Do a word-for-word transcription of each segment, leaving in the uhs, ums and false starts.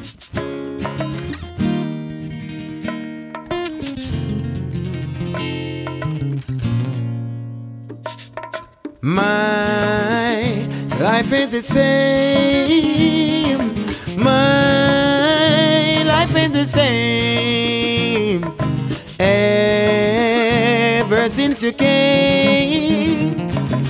My life ain't the same. My life ain't the same. Ever since you came.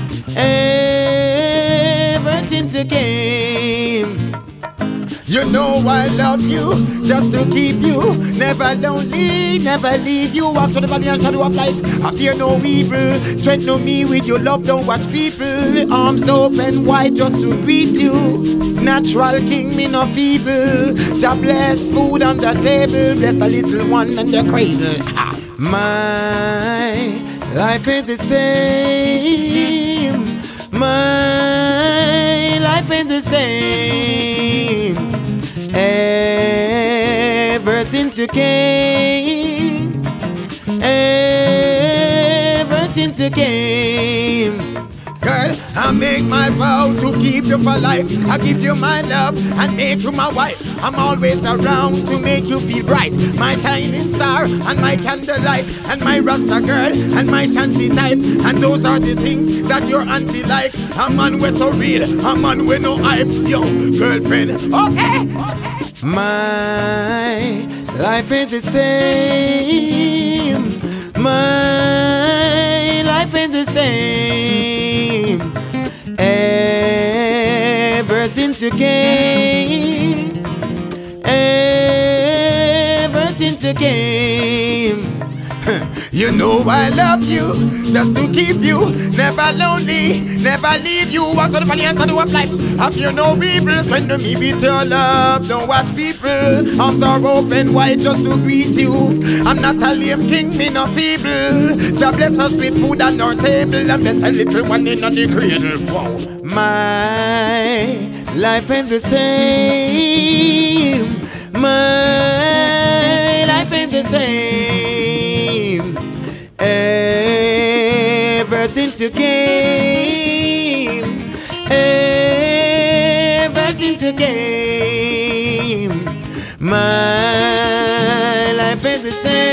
Ever since you came. You know I love you, just to keep you. Never lonely, never leave you. Walk through the valley and shadow of life. I fear no evil. Strengthen me with your love, don't watch people. Arms open wide just to greet you. Natural king, me no feeble. Jah bless food on the table. Bless the little one and the cradle. My life ain't the same. My life ain't the same. Ever since you came. Ever since you came. Girl, I make my vow to keep you for life. I give you my love and make you my wife. I'm always around to make you feel bright. My shining star and my candlelight. And my Rasta girl and my shanty type. And those are the things that your auntie like. A man we're so real, a man with no hype. Yo, girlfriend, okay, okay. My life ain't the same. My life ain't the same. Ever since you came. Ever since you came. You know I love you, just to keep you. Never lonely, never leave you. Walk to the valley and shadow of life. I fear no evil. Strengthen me with your love. Don't watch people. Arms are open wide just to greet you. I'm not a lame king, me no feeble. Jah bless us with food on our table. And bless a little one in the cradle. Wow. My life ain't the same. My life ain't the same. Ever since you came. Ever since you came. My life ain't the same.